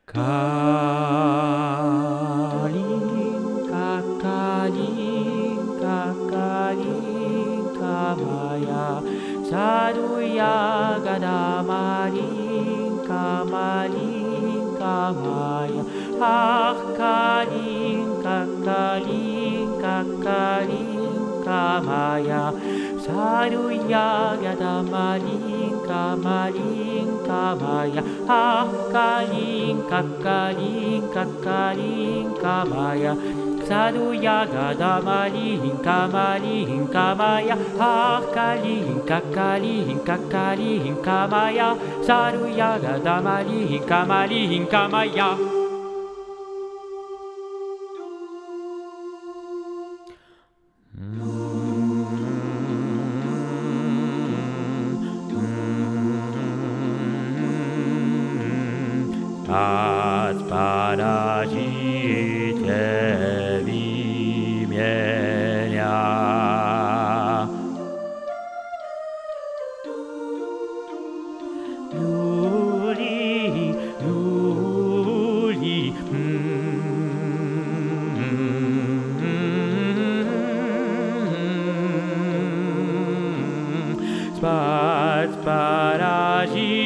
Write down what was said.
Kalinka, kalinka, kalinka maya, saduya gada malinka, malinka maya. Ah, kalinka, kalinka, kalinka maya, saduya gada malinka, malinka maya. Ah, kalinka, kalinka, kalinka maya, saduya gada malinka, malinka maya. Ah, kalinka, kalinka, kalinka maya, saduya gada malinka, malinka maya. Spać paradzite wymienia. Luli, luli, spać paradzite